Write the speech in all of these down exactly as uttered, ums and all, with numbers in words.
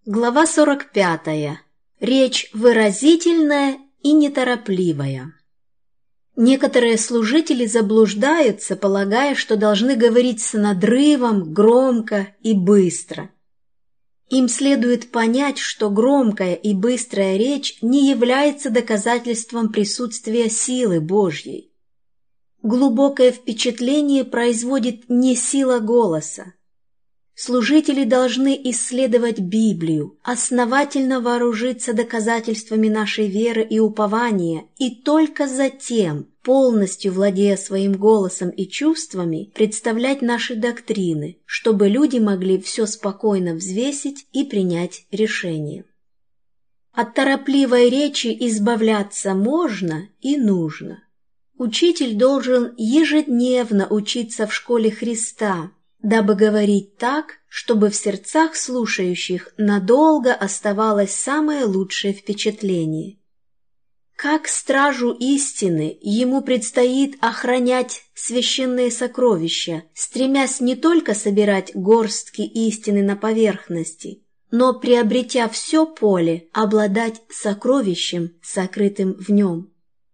Глава сорок пятая. Речь выразительная и неторопливая. Некоторые служители заблуждаются, полагая, что должны говорить с надрывом, громко и быстро. Им следует понять, что громкая и быстрая речь не является доказательством присутствия силы Божьей. Глубокое впечатление производит не сила голоса. Служители должны исследовать Библию, основательно вооружиться доказательствами нашей веры и упования, и только затем, полностью владея своим голосом и чувствами, представлять наши доктрины, чтобы люди могли все спокойно взвесить и принять решение. От торопливой речи избавляться можно и нужно. Учитель должен ежедневно учиться в школе Христа, дабы говорить так, чтобы в сердцах слушающих надолго оставалось самое лучшее впечатление. Как стражу истины ему предстоит охранять священные сокровища, стремясь не только собирать горстки истины на поверхности, но, приобретя все поле, обладать сокровищем, сокрытым в нем.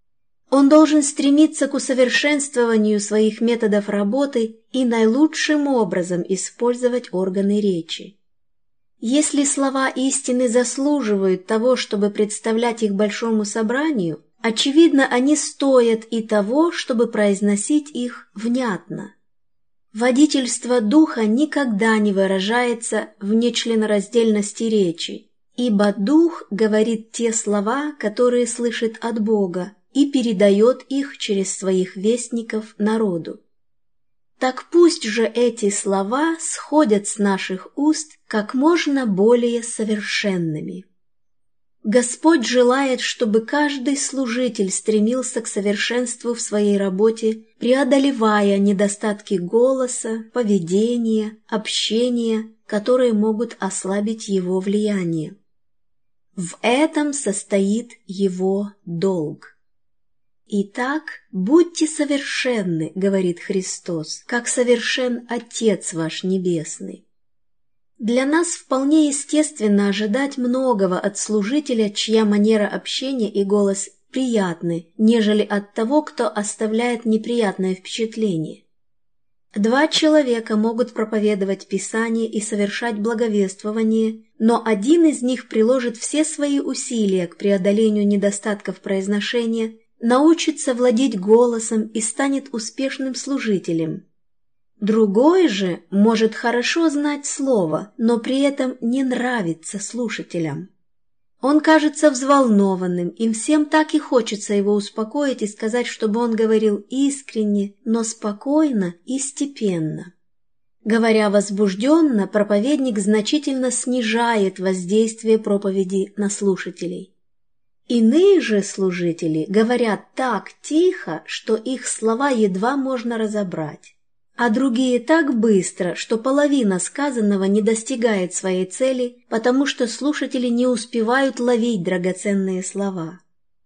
Он должен стремиться к усовершенствованию своих методов работы и наилучшим образом использовать органы речи. Если слова истины заслуживают того, чтобы представлять их большому собранию, очевидно, они стоят и того, чтобы произносить их внятно. Водительство духа никогда не выражается в нечленораздельности речи, ибо дух говорит те слова, которые слышит от Бога, и передает их через своих вестников народу. Так пусть же эти слова сходят с наших уст как можно более совершенными. Господь желает, чтобы каждый служитель стремился к совершенству в своей работе, преодолевая недостатки голоса, поведения, общения, которые могут ослабить его влияние. В этом состоит его долг. «Итак, будьте совершенны, — говорит Христос, — как совершен Отец ваш Небесный». Для нас вполне естественно ожидать многого от служителя, чья манера общения и голос приятны, нежели от того, кто оставляет неприятное впечатление. Два человека могут проповедовать Писание и совершать благовествование, но один из них приложит все свои усилия к преодолению недостатков произношения, научится владеть голосом и станет успешным служителем. Другой же может хорошо знать слово, но при этом не нравится слушателям. Он кажется взволнованным, им всем так и хочется его успокоить и сказать, чтобы он говорил искренне, но спокойно и степенно. Говоря возбужденно, проповедник значительно снижает воздействие проповеди на слушателей. Иные же служители говорят так тихо, что их слова едва можно разобрать, а другие так быстро, что половина сказанного не достигает своей цели, потому что слушатели не успевают ловить драгоценные слова.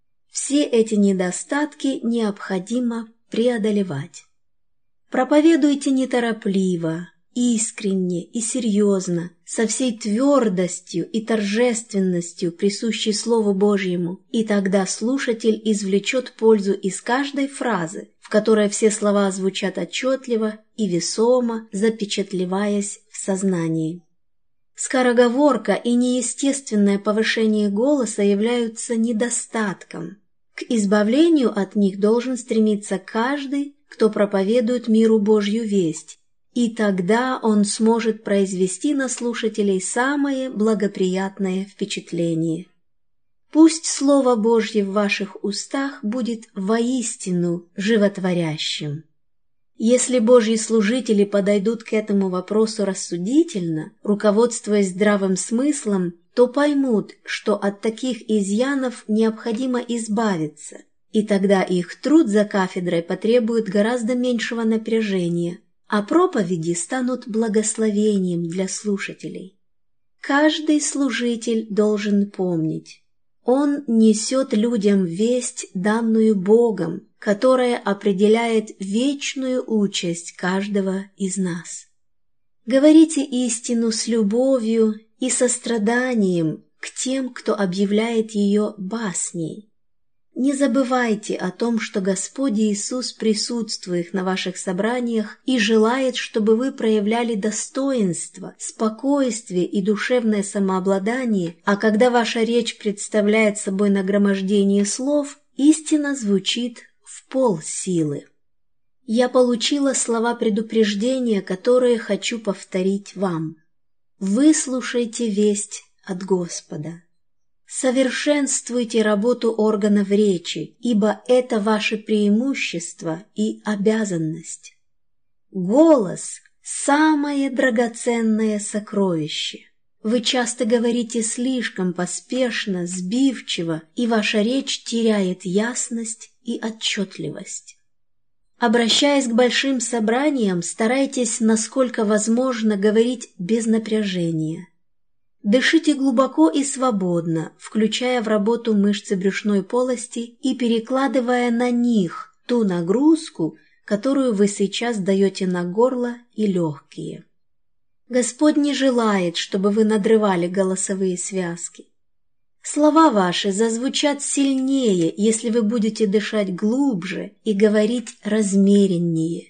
Все эти недостатки необходимо преодолевать. Проповедуйте неторопливо, искренне и серьезно, со всей твердостью и торжественностью, присущей Слову Божьему, и тогда слушатель извлечет пользу из каждой фразы, в которой все слова звучат отчетливо и весомо, запечатлеваясь в сознании. Скороговорка и неестественное повышение голоса являются недостатком. К избавлению от них должен стремиться каждый, кто проповедует миру Божью весть, и тогда он сможет произвести на слушателей самое благоприятное впечатление. Пусть Слово Божье в ваших устах будет воистину животворящим. Если Божьи служители подойдут к этому вопросу рассудительно, руководствуясь здравым смыслом, то поймут, что от таких изъянов необходимо избавиться, и тогда их труд за кафедрой потребует гораздо меньшего напряжения, а проповеди станут благословением для слушателей. Каждый служитель должен помнить, он несет людям весть, данную Богом, которая определяет вечную участь каждого из нас. Говорите истину с любовью и состраданием к тем, кто объявляет ее басней. Не забывайте о том, что Господь Иисус присутствует на ваших собраниях и желает, чтобы вы проявляли достоинство, спокойствие и душевное самообладание, а когда ваша речь представляет собой нагромождение слов, истина звучит в полсилы. Я получила слова предупреждения, которые хочу повторить вам. Выслушайте весть от Господа. Совершенствуйте работу органов речи, ибо это ваше преимущество и обязанность. Голос – самое драгоценное сокровище. Вы часто говорите слишком поспешно, сбивчиво, и ваша речь теряет ясность и отчетливость. Обращаясь к большим собраниям, старайтесь, насколько возможно, говорить без напряжения. Дышите глубоко и свободно, включая в работу мышцы брюшной полости и перекладывая на них ту нагрузку, которую вы сейчас даете на горло и легкие. Господь не желает, чтобы вы надрывали голосовые связки. Слова ваши зазвучат сильнее, если вы будете дышать глубже и говорить размереннее.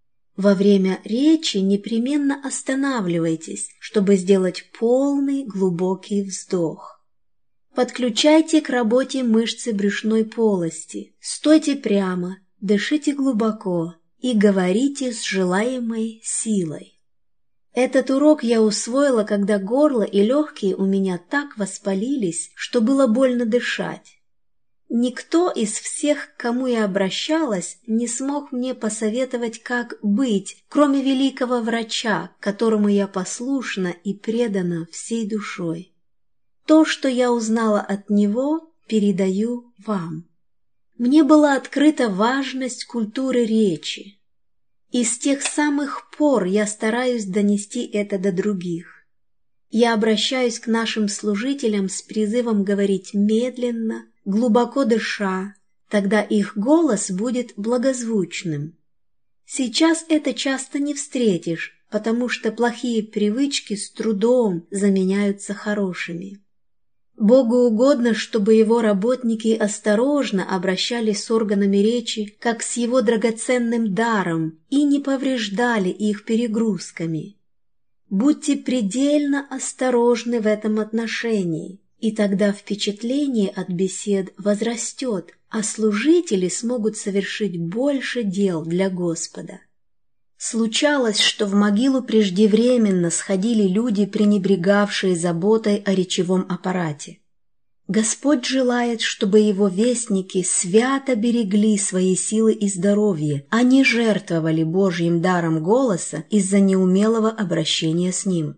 Во время речи непременно останавливайтесь, чтобы сделать полный глубокий вздох. Подключайте к работе мышцы брюшной полости, стойте прямо, дышите глубоко и говорите с желаемой силой. Этот урок я усвоила, когда горло и легкие у меня так воспалились, что было больно дышать. Никто из всех, к кому я обращалась, не смог мне посоветовать, как быть, кроме великого врача, которому я послушна и предана всей душой. То, что я узнала от него, передаю вам. Мне была открыта важность культуры речи. И с тех самых пор я стараюсь донести это до других. Я обращаюсь к нашим служителям с призывом говорить медленно, глубоко дыша, тогда их голос будет благозвучным. Сейчас это часто не встретишь, потому что плохие привычки с трудом заменяются хорошими. Богу угодно, чтобы его работники осторожно обращались с органами речи, как с его драгоценным даром, и не повреждали их перегрузками. Будьте предельно осторожны в этом отношении, и тогда впечатление от бесед возрастет, а служители смогут совершить больше дел для Господа. Случалось, что в могилу преждевременно сходили люди, пренебрегавшие заботой о речевом аппарате. Господь желает, чтобы его вестники свято берегли свои силы и здоровье, а не жертвовали Божьим даром голоса из-за неумелого обращения с ним.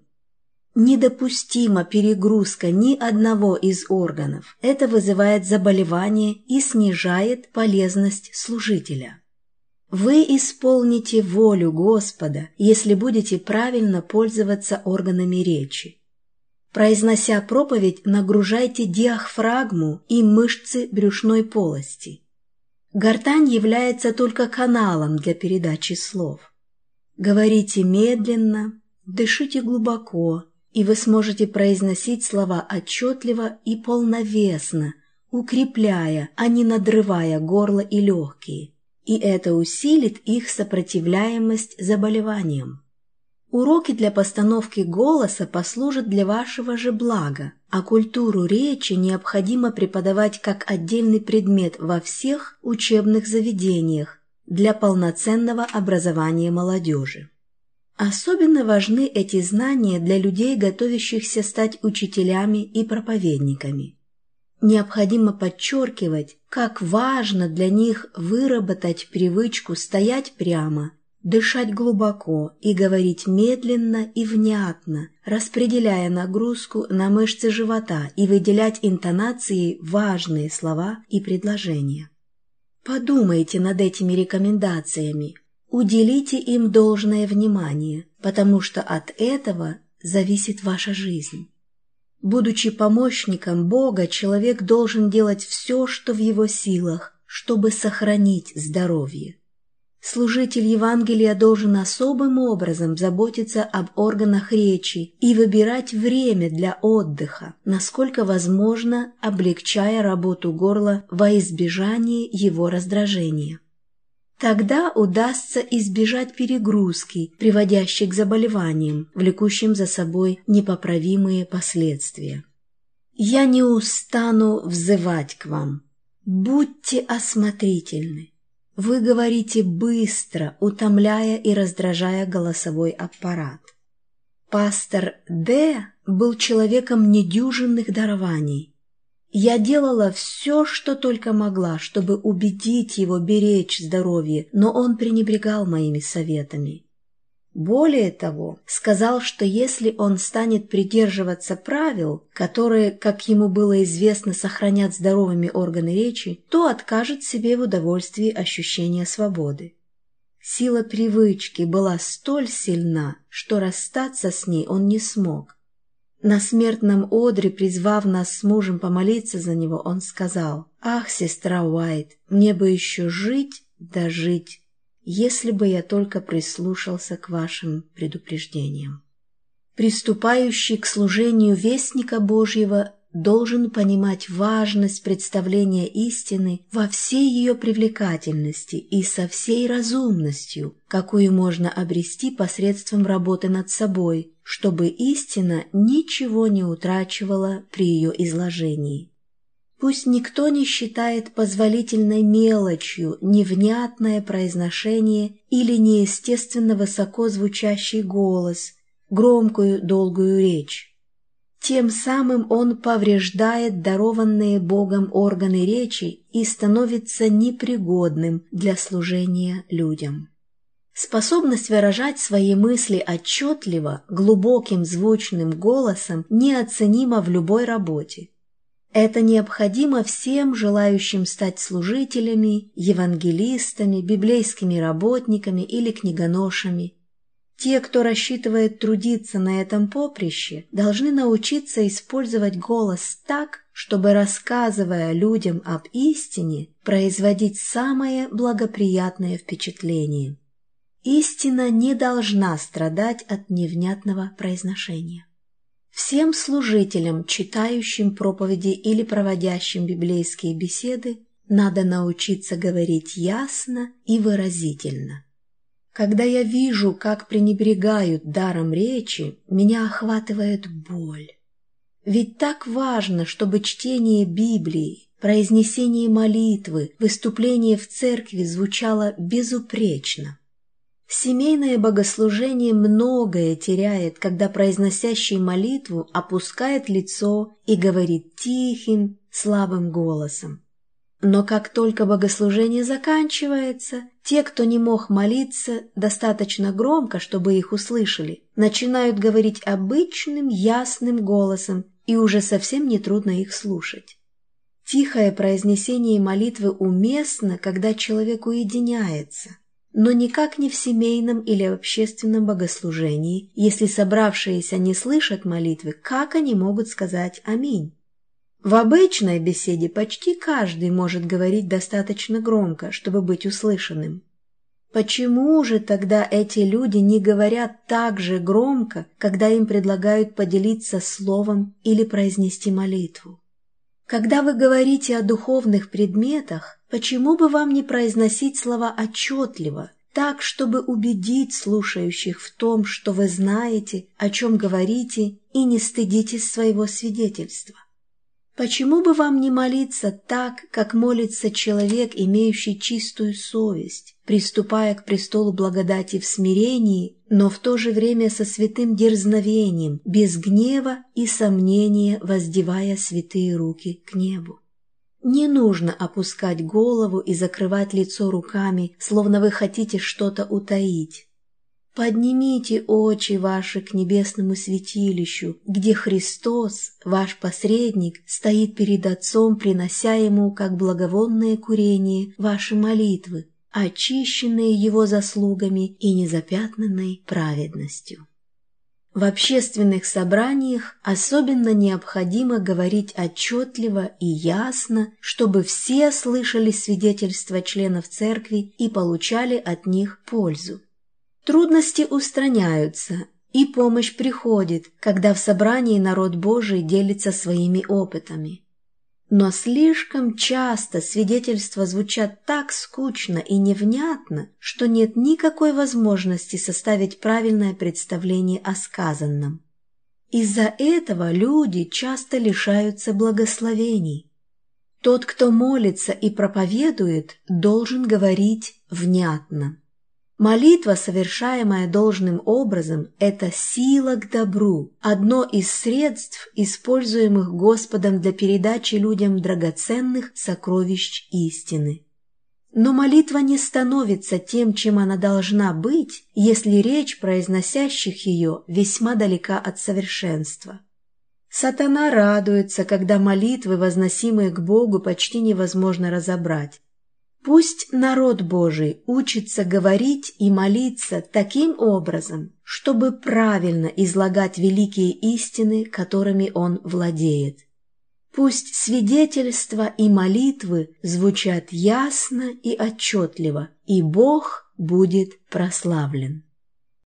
Недопустима перегрузка ни одного из органов. Это вызывает заболевание и снижает полезность служителя. Вы исполните волю Господа, если будете правильно пользоваться органами речи. Произнося проповедь, нагружайте диафрагму и мышцы брюшной полости. Гортань является только каналом для передачи слов. Говорите медленно, дышите глубоко, и вы сможете произносить слова отчетливо и полновесно, укрепляя, а не надрывая горло и легкие. И это усилит их сопротивляемость заболеваниям. Уроки для постановки голоса послужат для вашего же блага, а культуру речи необходимо преподавать как отдельный предмет во всех учебных заведениях для полноценного образования молодежи. Особенно важны эти знания для людей, готовящихся стать учителями и проповедниками. Необходимо подчеркивать, как важно для них выработать привычку стоять прямо, дышать глубоко и говорить медленно и внятно, распределяя нагрузку на мышцы живота и выделять интонацией важные слова и предложения. Подумайте над этими рекомендациями, уделите им должное внимание, потому что от этого зависит ваша жизнь. Будучи помощником Бога, человек должен делать все, что в его силах, чтобы сохранить здоровье. Служитель Евангелия должен особым образом заботиться об органах речи и выбирать время для отдыха, насколько возможно, облегчая работу горла во избежание его раздражения. Тогда удастся избежать перегрузки, приводящей к заболеваниям, влекущим за собой непоправимые последствия. «Я не устану взывать к вам. Будьте осмотрительны. Вы говорите быстро, утомляя и раздражая голосовой аппарат». Пастор Д. был человеком недюжинных дарований. Я делала все, что только могла, чтобы убедить его беречь здоровье, но он пренебрегал моими советами. Более того, сказал, что если он станет придерживаться правил, которые, как ему было известно, сохранят здоровыми органы речи, то откажет себе в удовольствии ощущения свободы. Сила привычки была столь сильна, что расстаться с ней он не смог. На смертном одре, призвав нас с мужем помолиться за него, он сказал: «Ах, сестра Уайт, мне бы еще жить да жить, если бы я только прислушался к вашим предупреждениям». Приступающий к служению вестника Божьего должен понимать важность представления истины во всей ее привлекательности и со всей разумностью, какую можно обрести посредством работы над собой, чтобы истина ничего не утрачивала при ее изложении. Пусть никто не считает позволительной мелочью невнятное произношение или неестественно высоко звучащий голос, громкую долгую речь. Тем самым он повреждает дарованные Богом органы речи и становится непригодным для служения людям. Способность выражать свои мысли отчетливо, глубоким звучным голосом неоценима в любой работе. Это необходимо всем желающим стать служителями, евангелистами, библейскими работниками или книгоношами. Те, кто рассчитывает трудиться на этом поприще, должны научиться использовать голос так, чтобы, рассказывая людям об истине, производить самое благоприятное впечатление. Истина не должна страдать от невнятного произношения. Всем служителям, читающим проповеди или проводящим библейские беседы, надо научиться говорить ясно и выразительно. Когда я вижу, как пренебрегают даром речи, меня охватывает боль. Ведь так важно, чтобы чтение Библии, произнесение молитвы, выступление в церкви звучало безупречно. Семейное богослужение многое теряет, когда произносящий молитву опускает лицо и говорит тихим, слабым голосом. Но как только богослужение заканчивается, те, кто не мог молиться достаточно громко, чтобы их услышали, начинают говорить обычным, ясным голосом, и уже совсем нетрудно их слушать. Тихое произнесение молитвы уместно, когда человек уединяется, но никак не в семейном или общественном богослужении. Если собравшиеся не слышат молитвы, как они могут сказать «Аминь»? В обычной беседе почти каждый может говорить достаточно громко, чтобы быть услышанным. Почему же тогда эти люди не говорят так же громко, когда им предлагают поделиться словом или произнести молитву? Когда вы говорите о духовных предметах, почему бы вам не произносить слова отчетливо, так, чтобы убедить слушающих в том, что вы знаете, о чем говорите, и не стыдитесь своего свидетельства? Почему бы вам не молиться так, как молится человек, имеющий чистую совесть, приступая к престолу благодати в смирении, но в то же время со святым дерзновением, без гнева и сомнения воздевая святые руки к небу? Не нужно опускать голову и закрывать лицо руками, словно вы хотите что-то утаить. Поднимите очи ваши к небесному святилищу, где Христос, ваш посредник, стоит перед Отцом, принося Ему, как благовонное курение, ваши молитвы, очищенные Его заслугами и незапятнанной праведностью. В общественных собраниях особенно необходимо говорить отчетливо и ясно, чтобы все слышали свидетельства членов церкви и получали от них пользу. Трудности устраняются, и помощь приходит, когда в собрании народ Божий делится своими опытами. Но слишком часто свидетельства звучат так скучно и невнятно, что нет никакой возможности составить правильное представление о сказанном. Из-за этого люди часто лишаются благословений. Тот, кто молится и проповедует, должен говорить внятно. Молитва, совершаемая должным образом, это сила к добру, одно из средств, используемых Господом для передачи людям драгоценных сокровищ истины. Но молитва не становится тем, чем она должна быть, если речь произносящих ее весьма далека от совершенства. Сатана радуется, когда молитвы, возносимые к Богу, почти невозможно разобрать. Пусть народ Божий учится говорить и молиться таким образом, чтобы правильно излагать великие истины, которыми он владеет. Пусть свидетельства и молитвы звучат ясно и отчетливо, и Бог будет прославлен.